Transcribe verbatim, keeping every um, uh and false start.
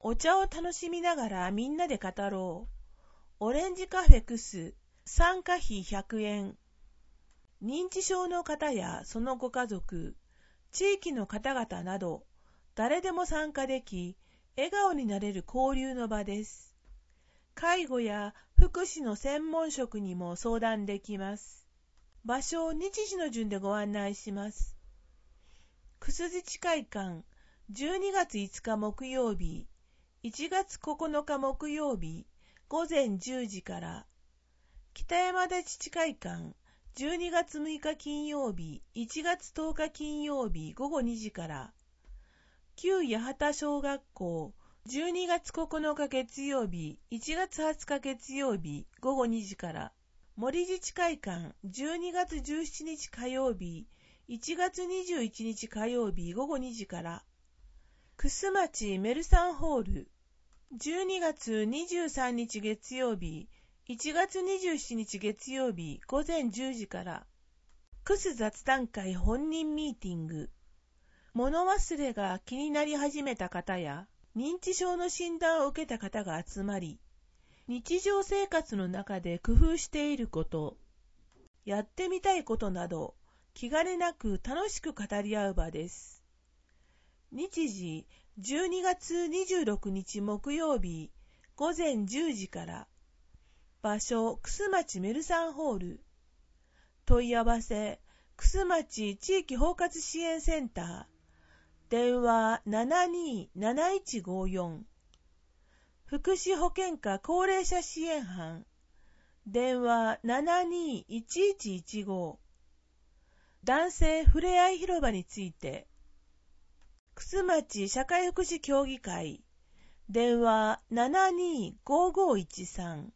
お茶を楽しみながらみんなで語ろう。オレンジカフェクス、参加費ひゃくえん。認知症の方やそのご家族、地域の方々など、誰でも参加でき、笑顔になれる交流の場です。介護や福祉の専門職にも相談できます。場所を日時の順でご案内します。くすじち会館、じゅうにがついつか木曜日、いちがつここのか木曜日、ごぜんじゅうじから。北山田自治会館、じゅうにがつむいか金曜日、いちがつとおか金曜日、ごごにじから。旧八幡小学校、じゅうにがつここのか月曜日、いちがつはつか月曜日、ごごにじから。森自治会館、じゅうにがつじゅうしちにち火曜日、いちがつにじゅういちにち火曜日、ごごにじから。楠町メルサンホール、じゅうにがつにじゅうさんにち月曜日、いちがつにじゅうしちにち月曜日、ごぜんじゅうじから。楠雑談会本人ミーティング。物忘れが気になり始めた方や、認知症の診断を受けた方が集まり、日常生活の中で工夫していること、やってみたいことなど、気兼ねなく楽しく語り合う場です。日時、じゅうにがつにじゅうろくにち木曜日、ごぜんじゅうじから。場所、楠町メルサンホール。問い合わせ、楠町地域包括支援センター。電話 ななにーなないちごよん。福祉保健課高齢者支援班。電話 ななにーいちいちいちご。男性ふれあい広場について。楠町社会福祉協議会。電話 ななにーごごいちさん。